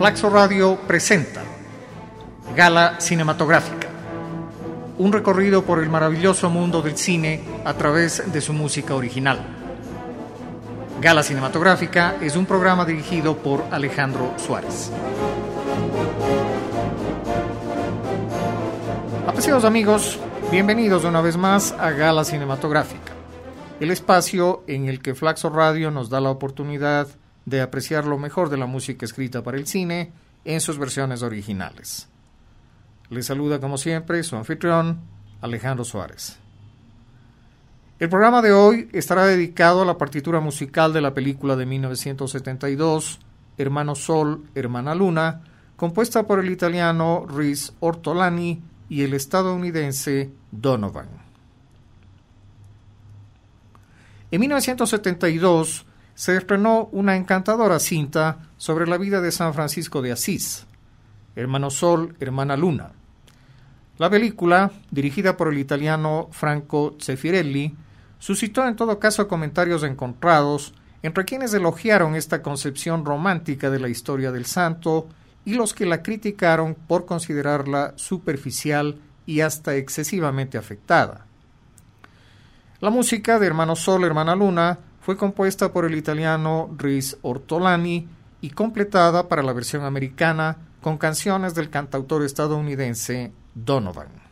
Flaxo Radio presenta Gala Cinematográfica, un recorrido por el maravilloso mundo del cine a través de su música original. Gala Cinematográfica es un programa dirigido por Alejandro Suárez. Apreciados amigos, bienvenidos una vez más a Gala Cinematográfica, el espacio en el que Flaxo Radio nos da la oportunidad de apreciar lo mejor de la música escrita para el cine en sus versiones originales. Les saluda como siempre su anfitrión, Alejandro Suárez. El programa de hoy estará dedicado a la partitura musical de la película de 1972, Hermano Sol, Hermana Luna, compuesta por el italiano Riz Ortolani y el estadounidense Donovan. En 1972 se estrenó una encantadora cinta sobre la vida de San Francisco de Asís, Hermano Sol, Hermana Luna. La película, dirigida por el italiano Franco Zeffirelli, suscitó en todo caso comentarios encontrados entre quienes elogiaron esta concepción romántica de la historia del santo y los que la criticaron por considerarla superficial y hasta excesivamente afectada. La música de Hermano Sol, Hermana Luna fue compuesta por el italiano Riz Ortolani y completada para la versión americana con canciones del cantautor estadounidense Donovan.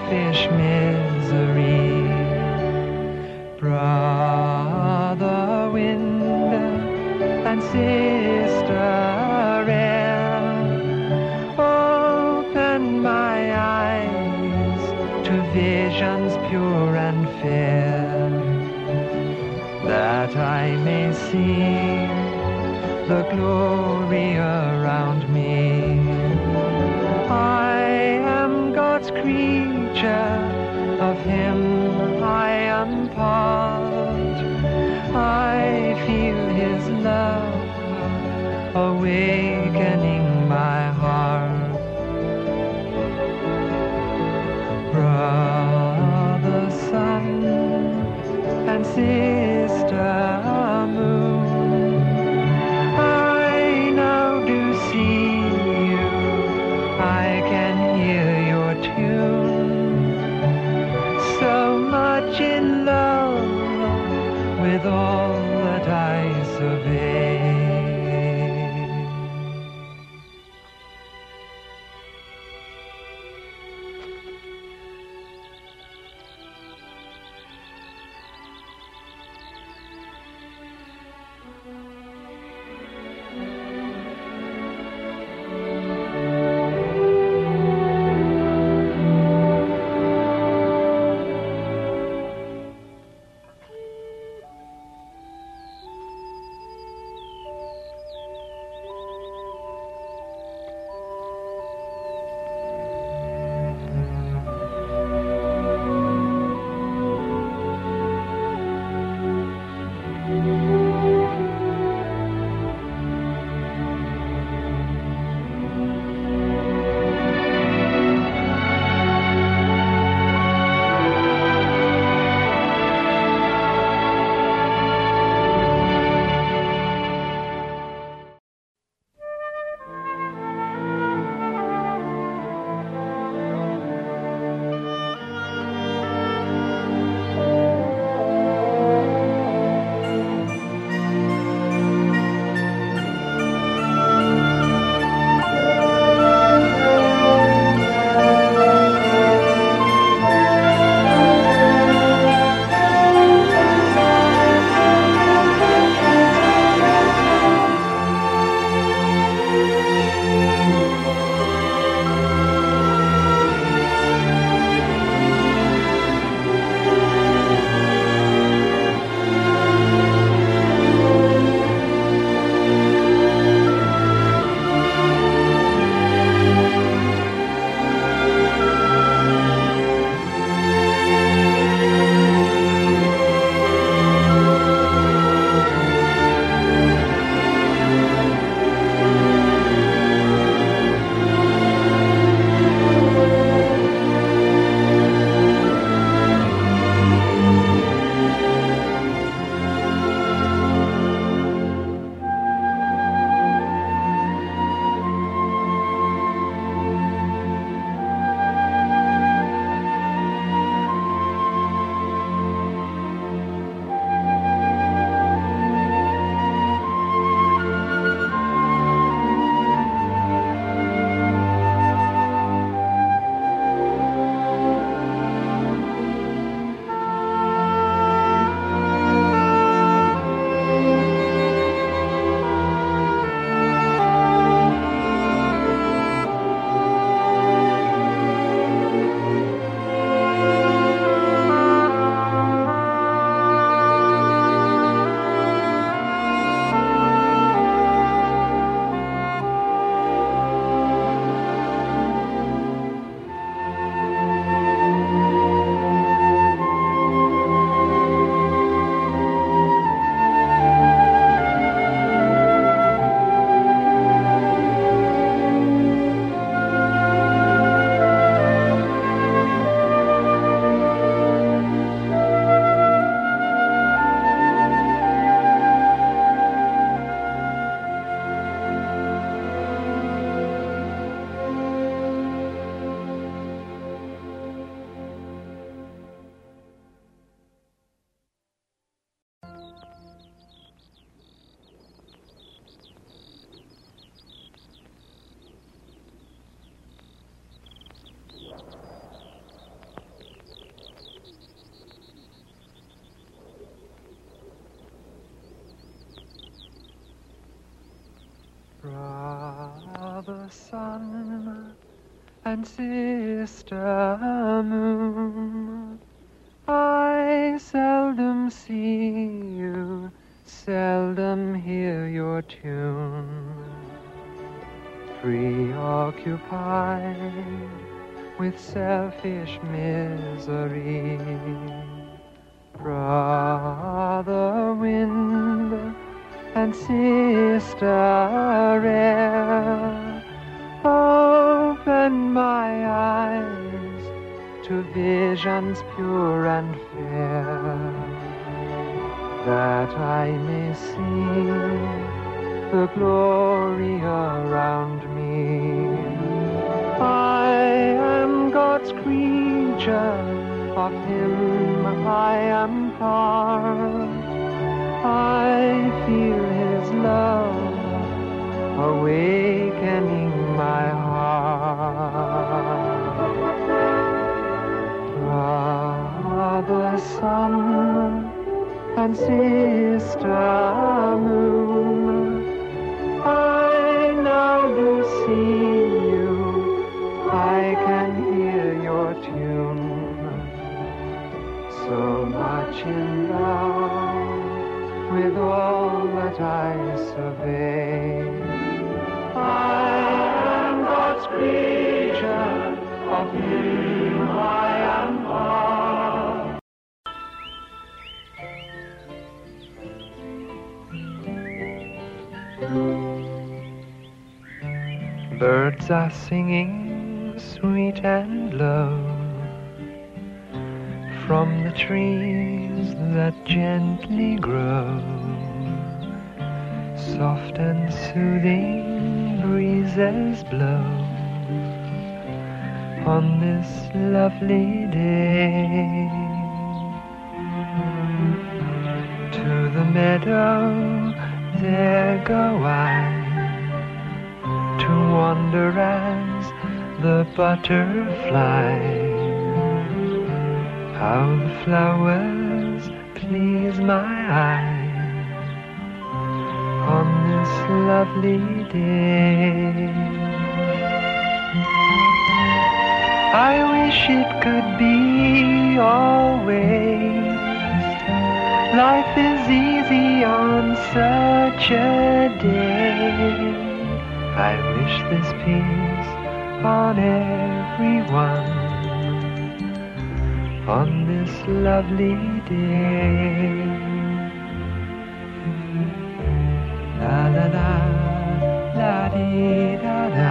selfish misery. Brother wind and sister air, open my eyes to visions pure and fair, that I may see the glory around me. I am God's creature, of Him I am part. I feel His love awakening my heart. Brother sun and sister moon, I now do see you, I can hear your tune, so much in love with all that I survey. and sister moon. I seldom see you, seldom hear your tune. Preoccupied with selfish misery, brother wind and sister air, open my eyes to visions pure and fair, that I may see the glory around me. I am God's creature, of Him I am part. I feel His love awakening my heart. Brother sun and sister moon, I now do see you, I can hear your tune. So much in love with all that I survey. I am God's creature, of Him I am part. Birds are singing sweet and low from the trees that gently grow. Soft and soothing breezes blow on this lovely day. To the meadow there go I, to wander as the butterfly. How the flowers please my eyes on this lovely day. I wish it could be always. Life is easy on such a day. I wish this peace on everyone on this lovely day. La la la, la dee da da.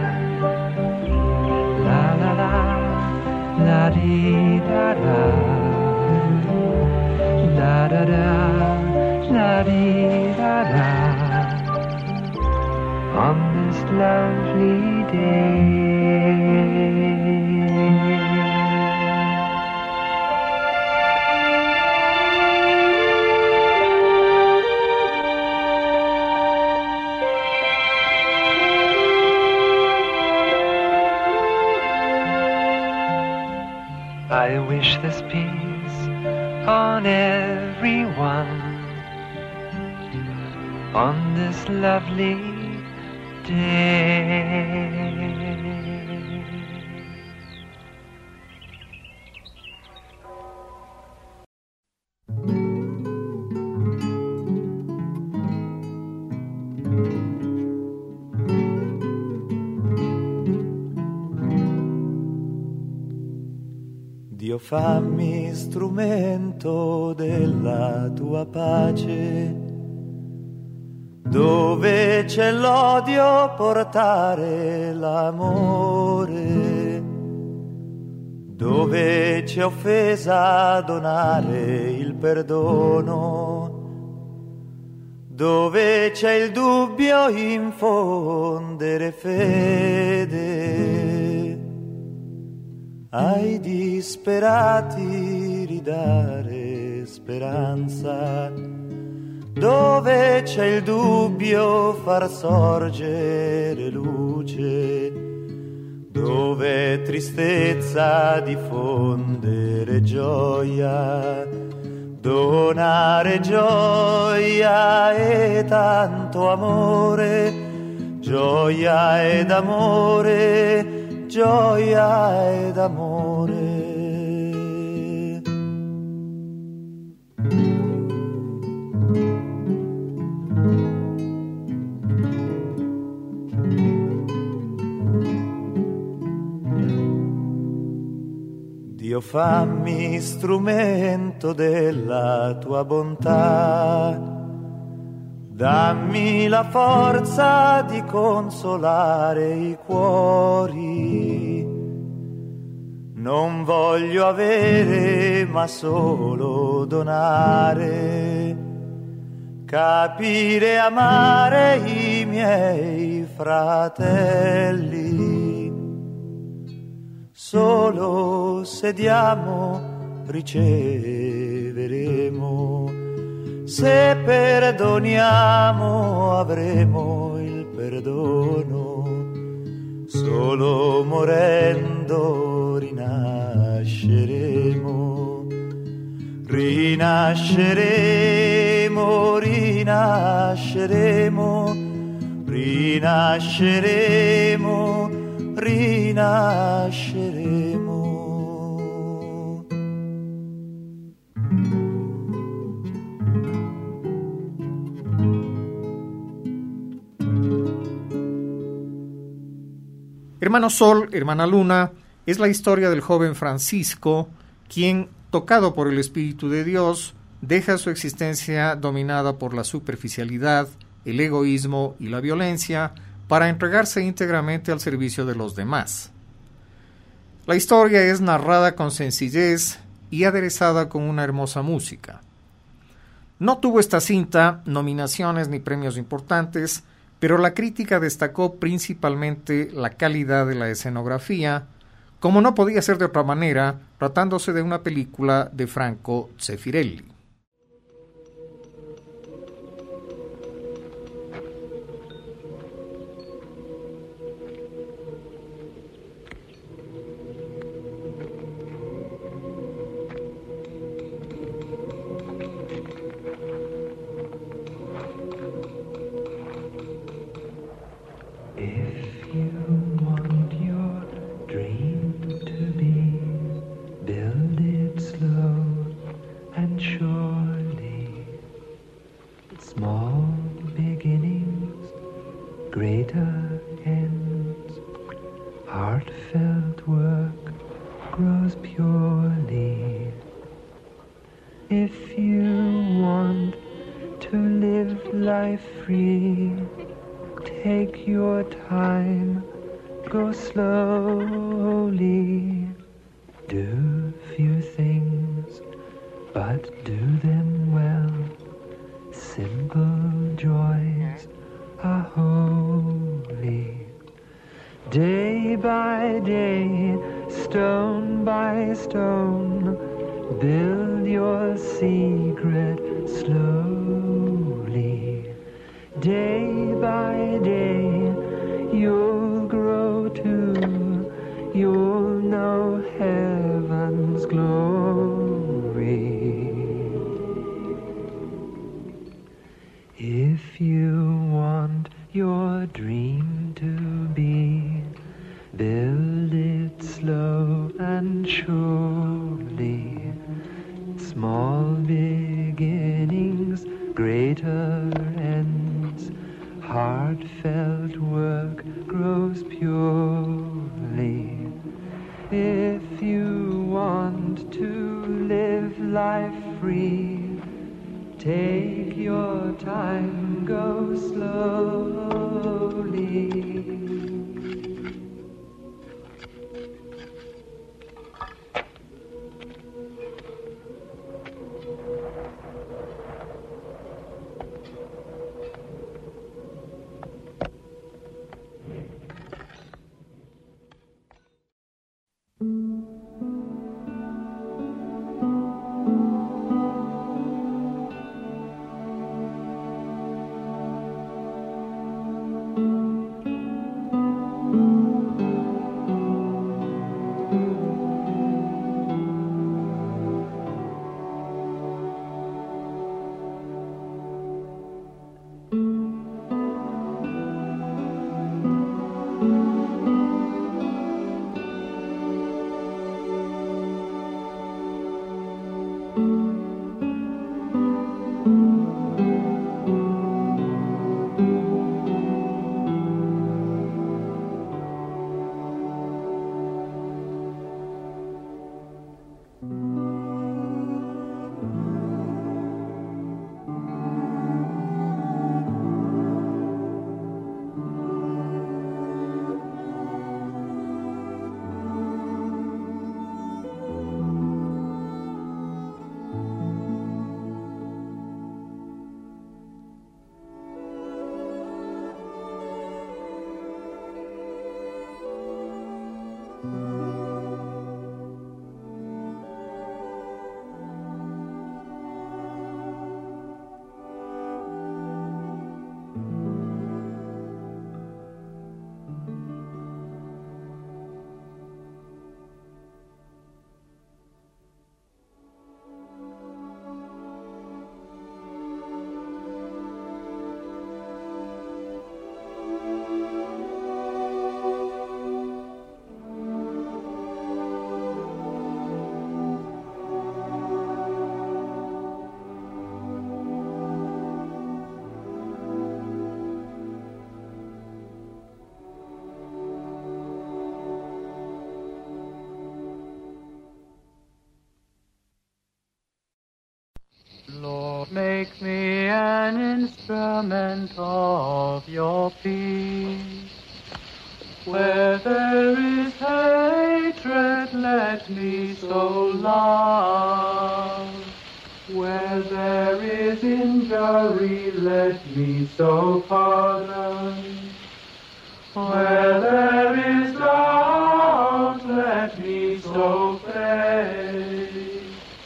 La la la, la dee da da. La da da, la dee da da. On this lovely day. I wish this peace on everyone on this lovely day. Dio, fammi strumento della tua pace, dove c'è l'odio portare l'amore, dove c'è offesa donare il perdono, dove c'è il dubbio infondere fede. Ai disperati ridare speranza, dove c'è il dubbio far sorgere luce, dove tristezza diffondere gioia, donare gioia e tanto amore, gioia ed amore, gioia ed amore. Dio, fammi strumento della tua bontà, dammi la forza di consolare i cuori. Non voglio avere, ma solo donare, capire e amare i miei fratelli. Solo se diamo riceveremo, se perdoniamo avremo il perdono, solo morendo rinasceremo, rinasceremo, rinasceremo, rinasceremo, rinasceremo. Hermano Sol, hermana Luna, es la historia del joven Francisco, quien, tocado por el Espíritu de Dios, deja su existencia dominada por la superficialidad, el egoísmo y la violencia, para entregarse íntegramente al servicio de los demás. La historia es narrada con sencillez y aderezada con una hermosa música. No tuvo esta cinta nominaciones ni premios importantes, pero la crítica destacó principalmente la calidad de la escenografía, como no podía ser de otra manera, tratándose de una película de Franco Zeffirelli. Greater ends, heartfelt work grows purely. If you want to live life free, take your time, go slowly. Do few things, but do them well. Simple joys are holy. Day by day, stone by stone, build your secret slowly. Day by day, you'll grow too, you'll know heaven's glory. If you want your dream to be, build it slow and surely. Small beginnings, greater ends. Heartfelt work grows purely. If you want to live life free, take your time, go slowly. Make me an instrument of your peace. Where there is hatred, let me sow love. Where there is injury, let me sow pardon. Where there is doubt, let me sow faith.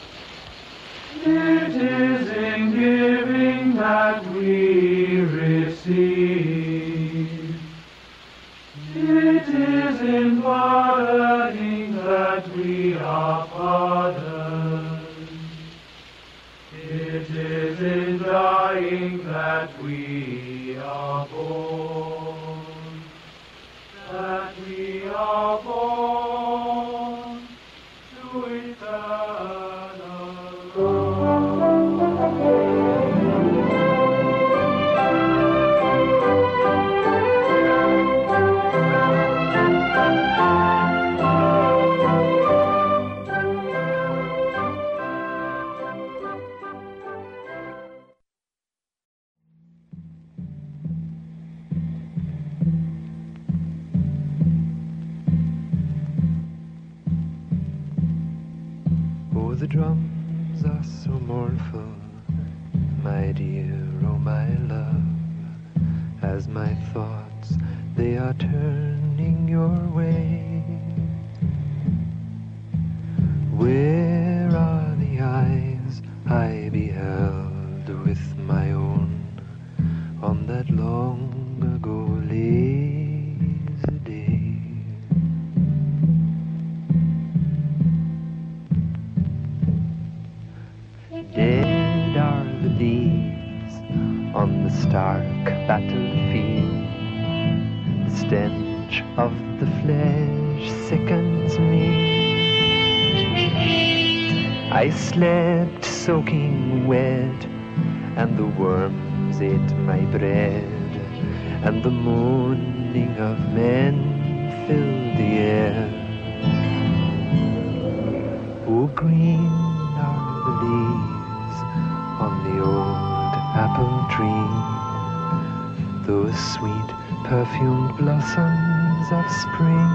It is in giving that we receive. It is in pardoning that we are pardoned. It is in dying that we are born. That we are born to eternal life. Oh, the drums are so mournful, my dear, oh my love, as my thoughts, they are turning your way. Where are the eyes I beheld with my own on that long ago lazy day? Dead are the leaves on the stark battlefield. The stench of the flesh sickens me. I slept soaking wet, and the worms ate my bread, and the moaning of men filled the air. Oh, green are the leaves on the old apple tree, those sweet perfumed blossoms of spring,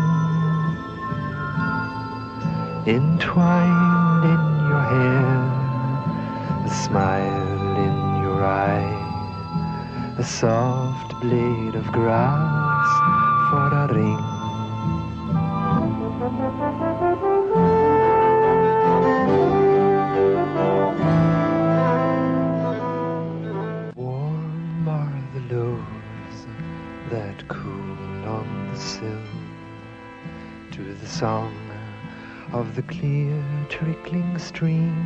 entwined in your hair, a smile in your eye, a soft blade of grass for a ring. Warm are the loaves that cool on the sill, to the song of the clear trickling stream,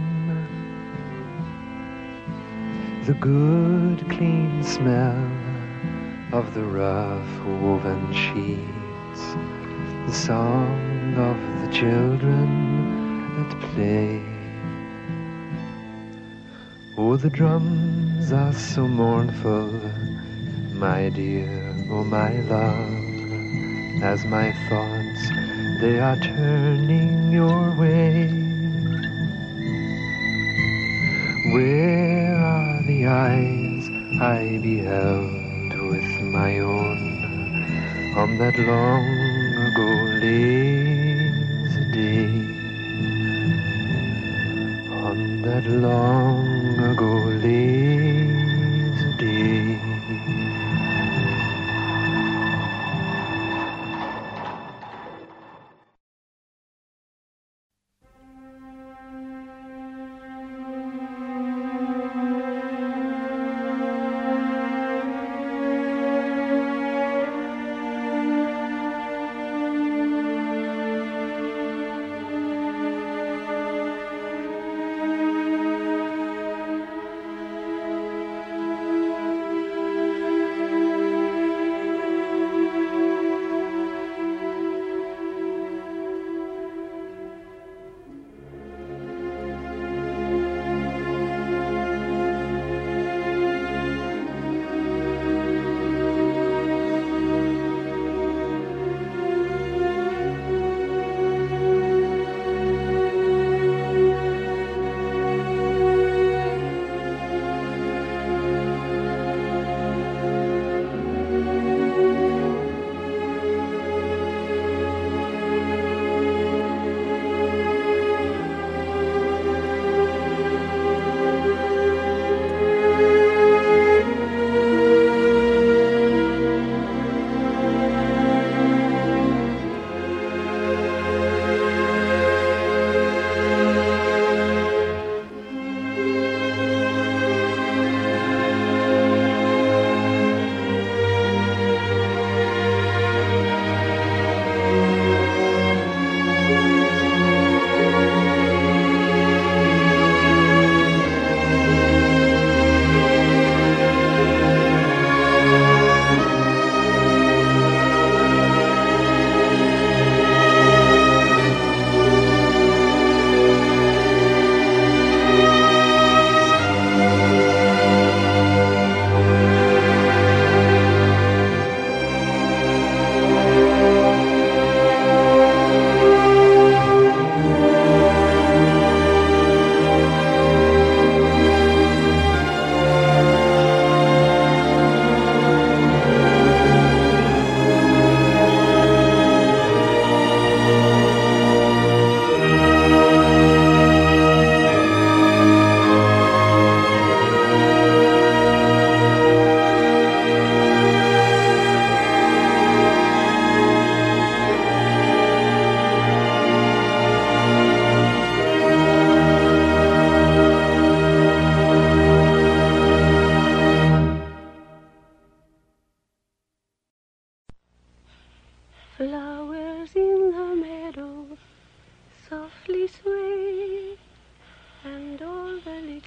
the good clean smell of the rough woven sheets, the song of the children at play. Oh, the drums are so mournful, my dear, oh my love, as my thoughts, they are turning your way. Where are the eyes I beheld with my own on that long ago lazy day? On that long ago lazy day.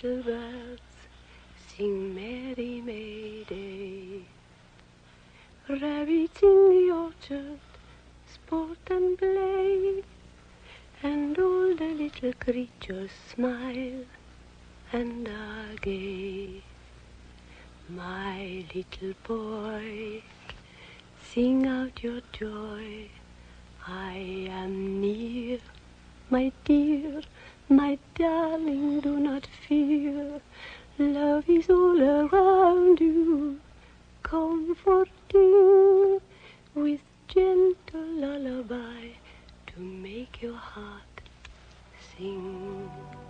little birds sing Merry May Day. Rabbits in the orchard sport and play, and all the little creatures smile and are gay. My little boy, sing out your joy. I am near, my dear, my darling, do not fear. Love is all around you, comforting with gentle lullaby to make your heart sing.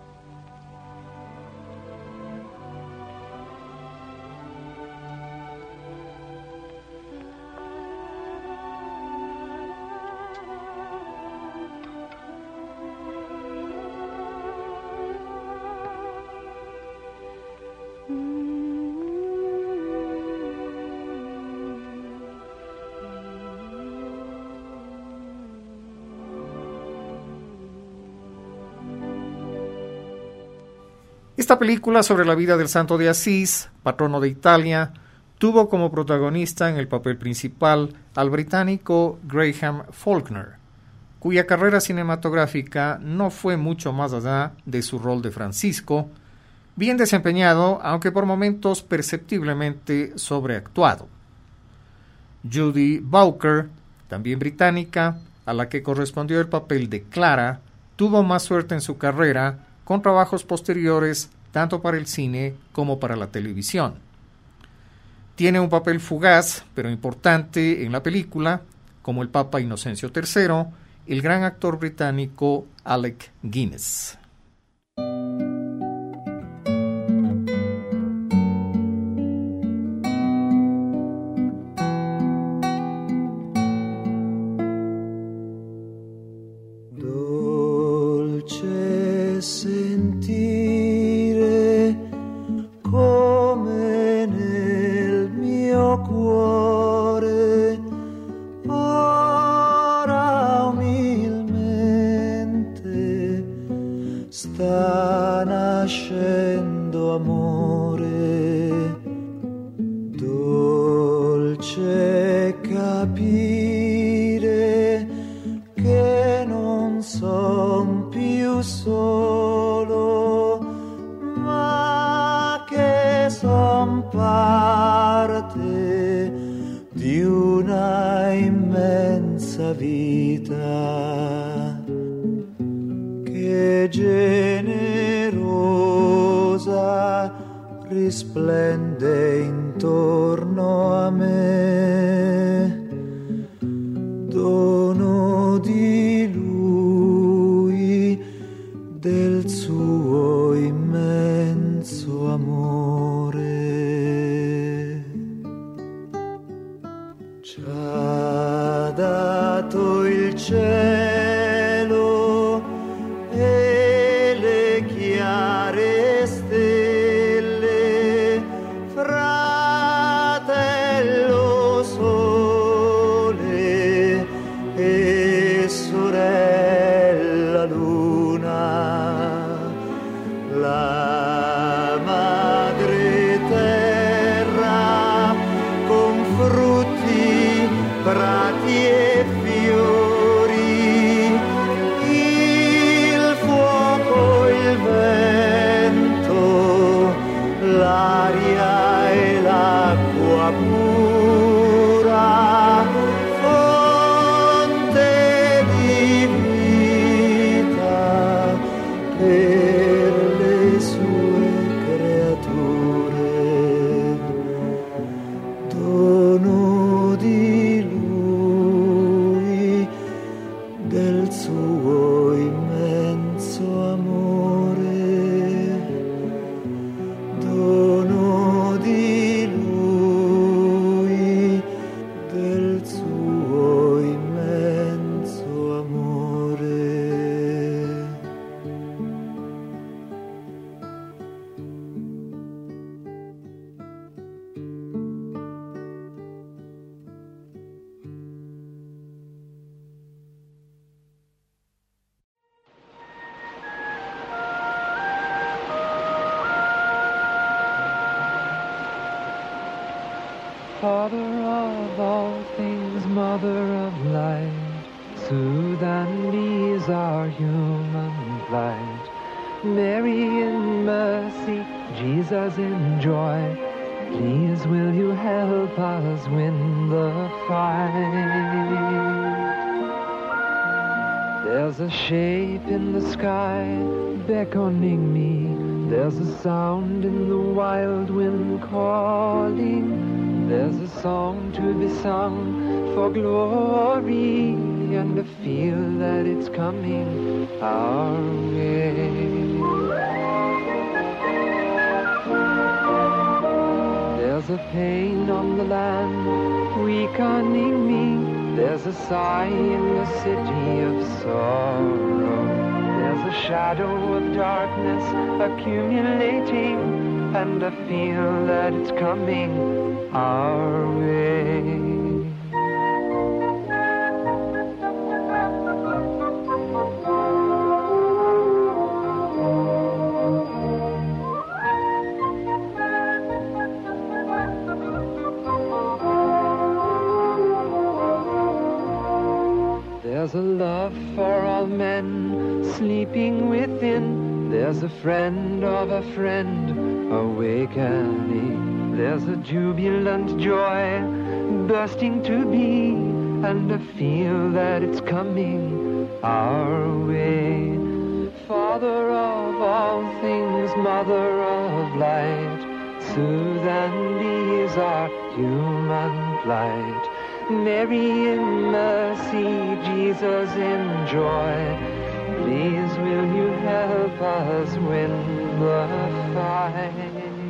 Esta película sobre la vida del Santo de Asís, patrono de Italia, tuvo como protagonista en el papel principal al británico Graham Faulkner, cuya carrera cinematográfica no fue mucho más allá de su rol de Francisco, bien desempeñado, aunque por momentos perceptiblemente sobreactuado. Judy Bowker, también británica, a la que correspondió el papel de Clara, tuvo más suerte en su carrera con trabajos posteriores tanto para el cine como para la televisión. Tiene un papel fugaz, pero importante en la película, como el Papa Inocencio III, el gran actor británico Alec Guinness. Risplende intorno a me, dono di lui, del suo immenso amore. Ci ha dato il cielo e le chiare stelle, fratello sole e sorella luna, la madre terra con frutti, prati e fiori, il fuoco, il vento, l'aria e l'acqua pura, fonte di vita per le sue Father of all things, Mother of light, soothe and ease our human plight. Mary in mercy, Jesus in joy, please will you help us win the fight. There's a shape in the sky beckoning me, there's a sound in the wild wind calling, there's a song to be sung for glory, and I feel that it's coming our way. There's a pain on the land weakening me, there's a sigh in the city of sorrow, there's a shadow of darkness accumulating, and I feel that it's coming our way. There's a love for all men sleeping within, there's a friend of a friend awakening, there's a jubilant joy bursting to be, and I feel that it's coming our way. Father of all things, Mother of light, soothe and ease our human plight. Mary in mercy, Jesus in joy, please will you help us win the fight.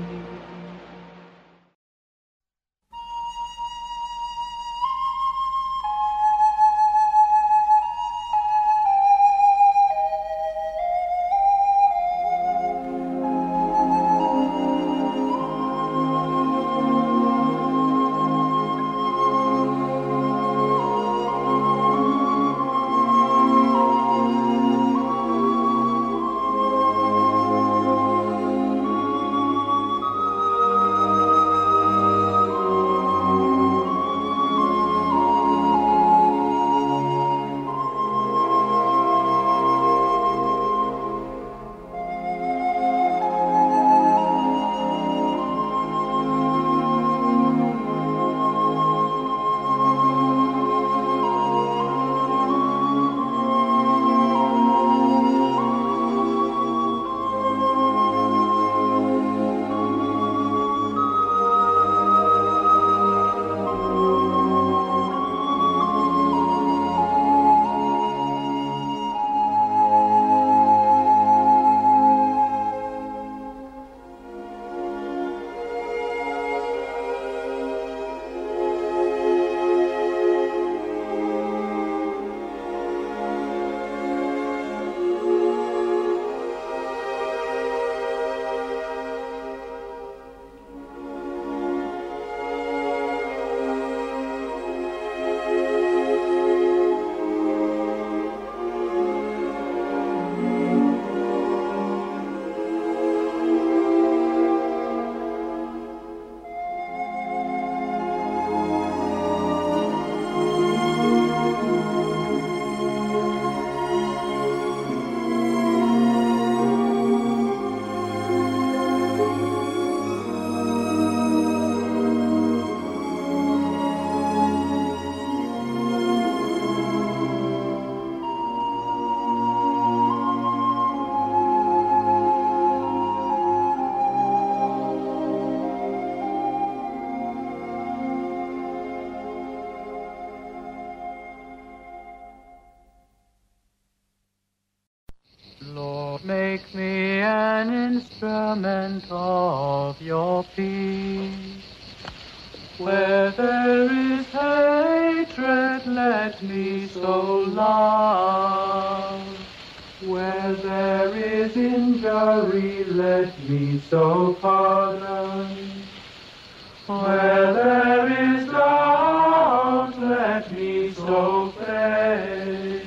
Make me an instrument of your peace. Where there is hatred, let me sow love. Where there is injury, let me sow pardon. Where there is doubt, let me sow faith.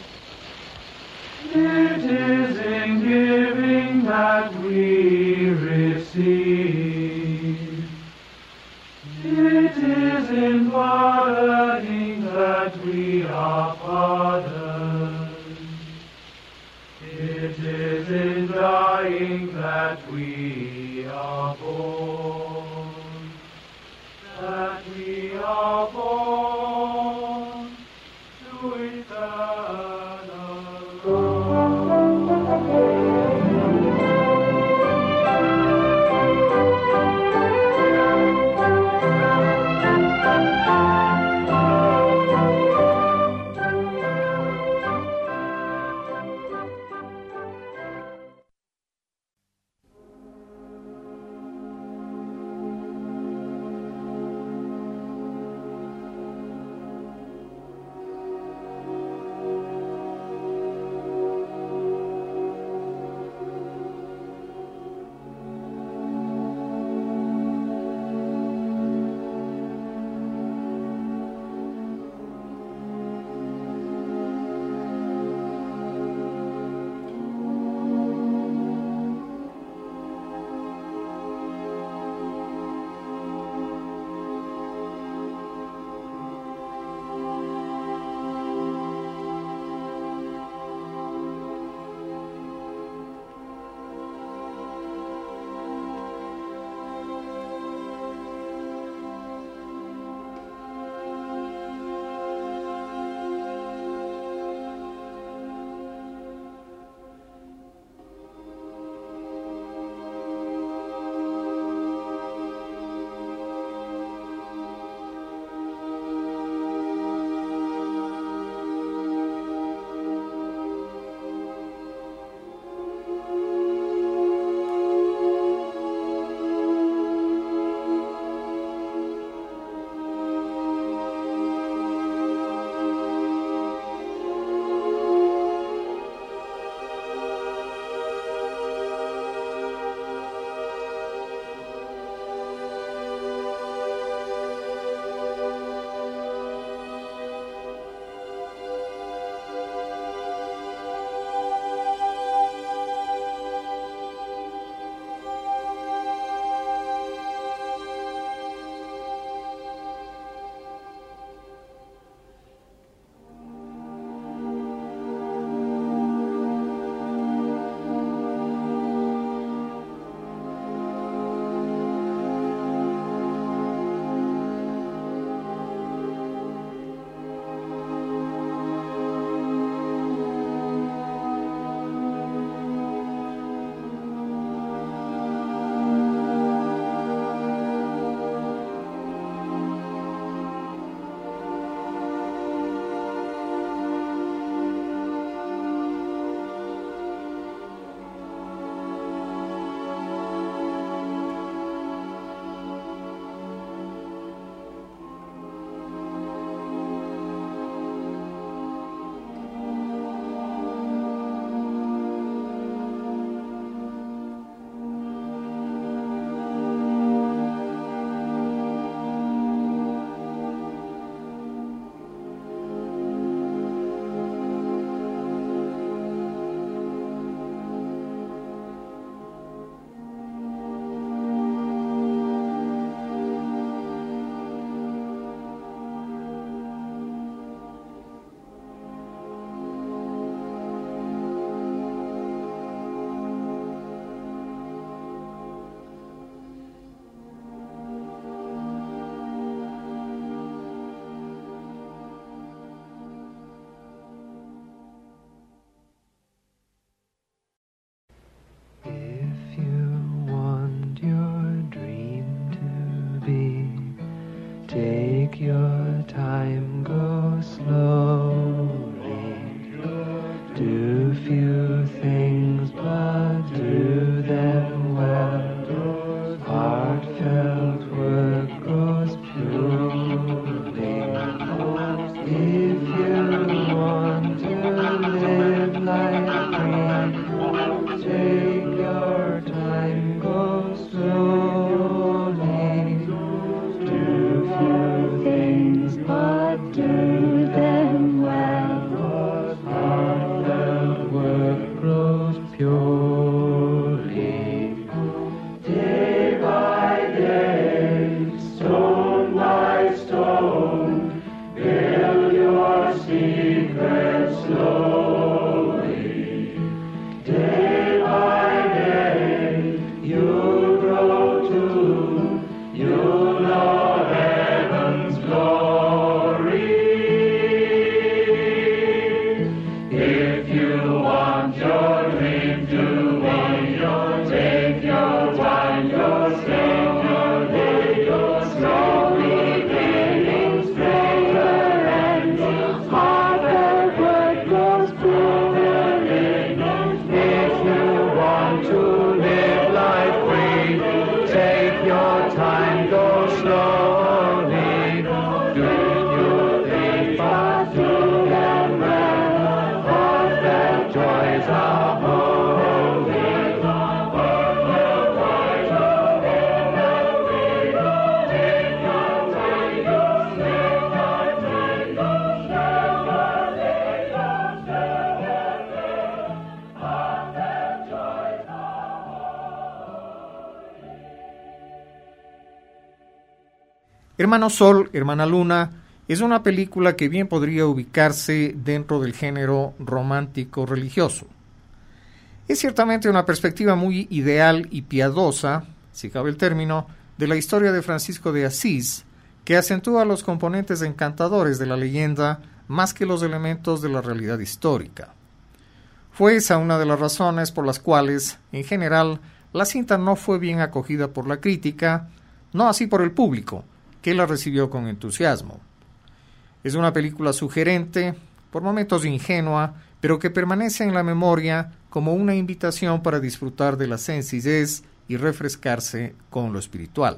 It is in giving that we receive. It is crying that we are born, that we are born to eternal Take your time, go slowly. Do few things, but do them well. Heartfelt work grows purely. If you want to live life free, take your time, go slowly. Do few things, but do Hermano Sol, Hermana Luna es una película que bien podría ubicarse dentro del género romántico religioso. Es ciertamente una perspectiva muy ideal y piadosa, si cabe el término, de la historia de Francisco de Asís, que acentúa los componentes encantadores de la leyenda más que los elementos de la realidad histórica. Fue esa una de las razones por las cuales, en general, la cinta no fue bien acogida por la crítica, no así por el público, que la recibió con entusiasmo. Es una película sugerente, por momentos ingenua, pero que permanece en la memoria como una invitación para disfrutar de la sencillez y refrescarse con lo espiritual.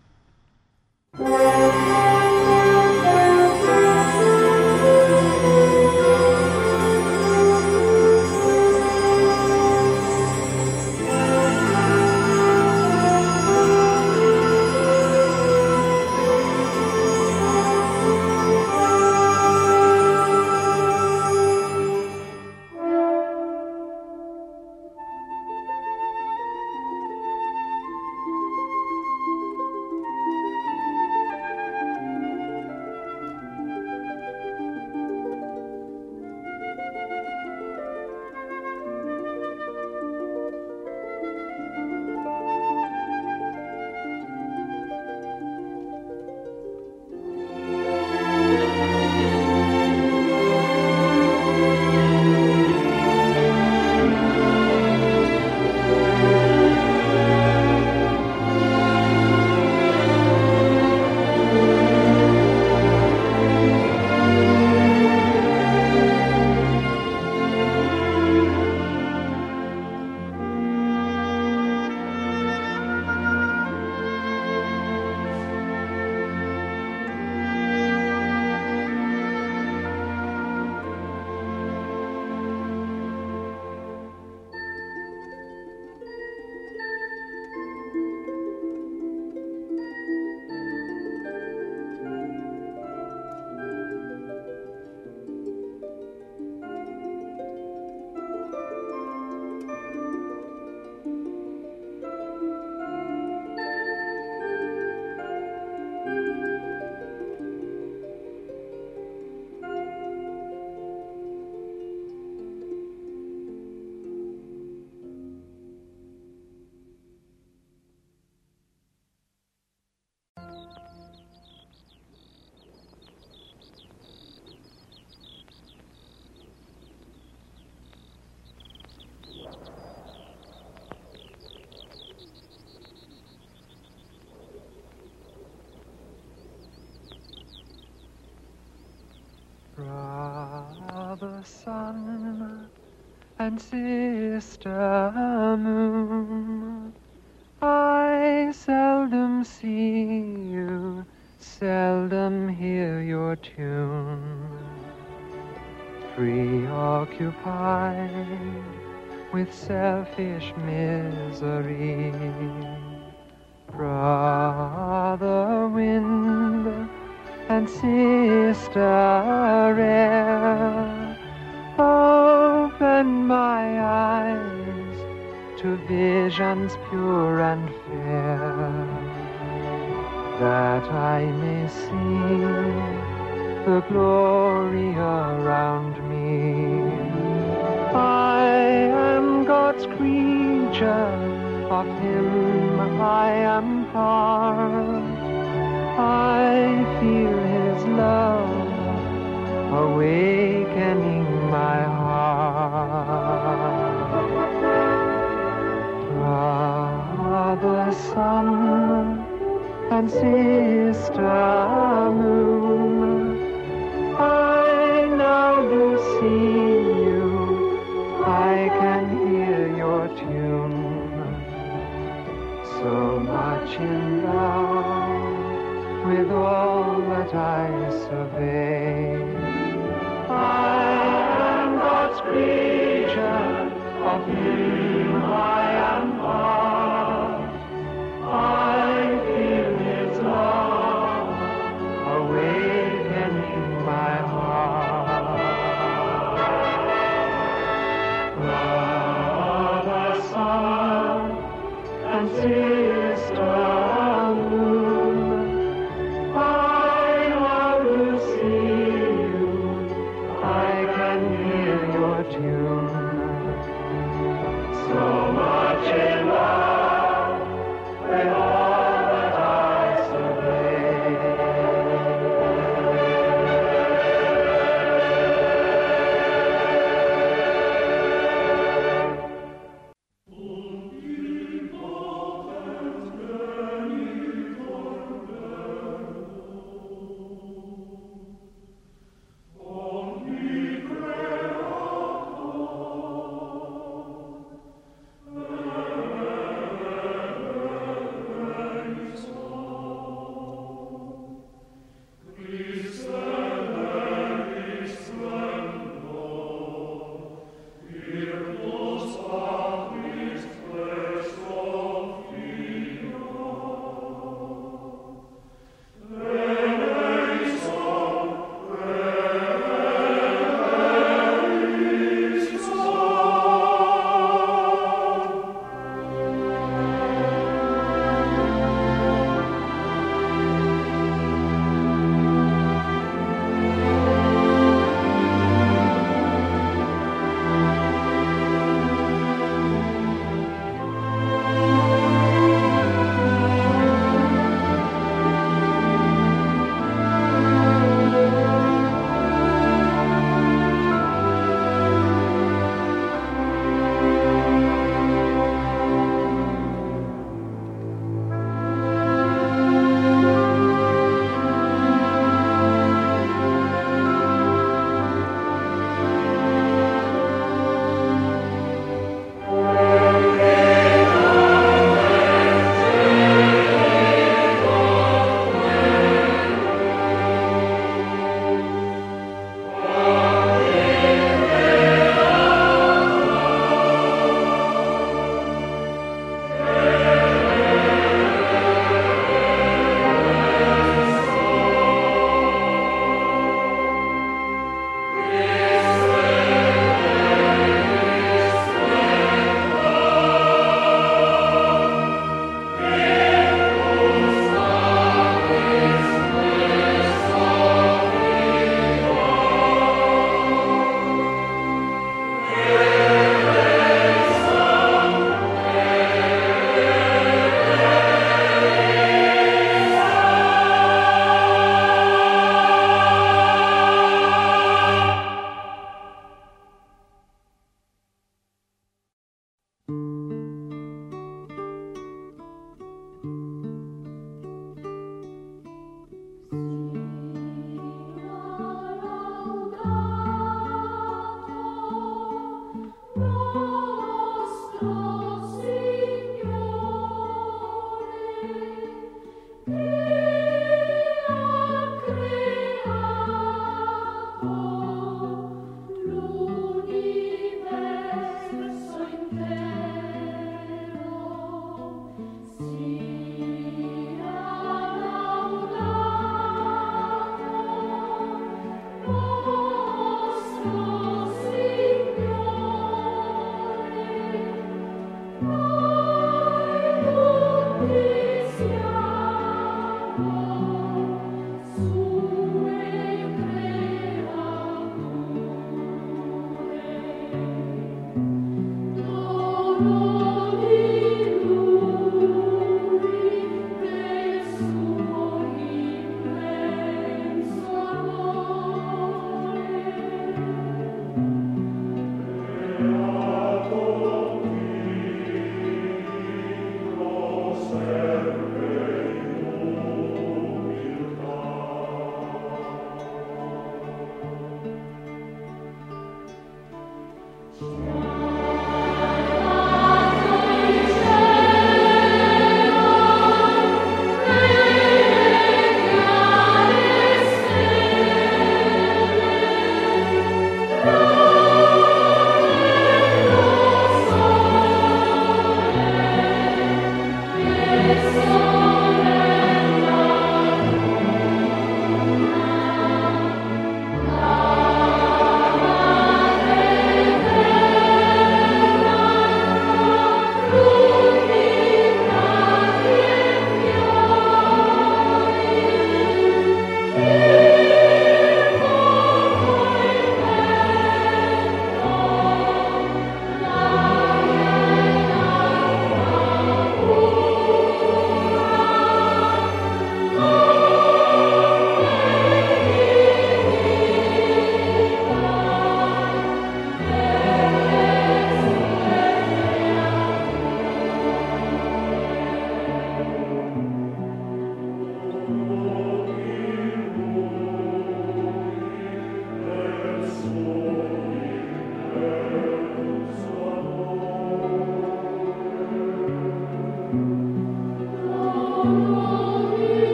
Brother sun and sister moon, I seldom see you, seldom hear your tune. Preoccupied with selfish misery, brother wind and sister air, open my eyes to visions pure and fair, that I may see the glory around me. I am God's creature, of Him I am part. I feel His love awakening my heart. Brother sun and sister moon, I now do see you, I can hear your tune. So much in love with all that I survey. I am God's creature, of Him I am part. I feel His love awakening my heart. Brother sun and sister moon, I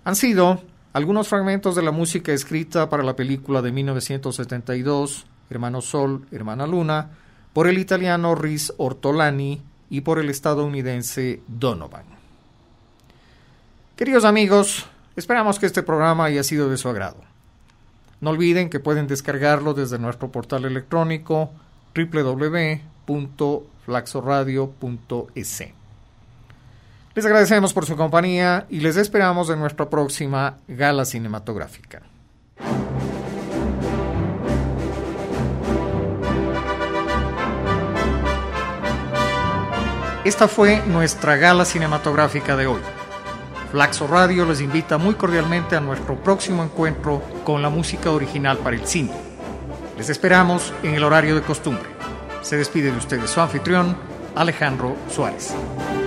Han sido algunos fragmentos de la música escrita para la película de 1972, Hermano Sol, Hermana Luna, por el italiano Riz Ortolani y por el estadounidense Donovan. Queridos amigos, esperamos que este programa haya sido de su agrado. No olviden que pueden descargarlo desde nuestro portal electrónico www.flaxoradio.es. Les agradecemos por su compañía y les esperamos en nuestra próxima gala cinematográfica. Esta fue nuestra gala cinematográfica de hoy. Flaxo Radio les invita muy cordialmente a nuestro próximo encuentro con la música original para el cine. Les esperamos en el horario de costumbre. Se despide de ustedes su anfitrión, Alejandro Suárez.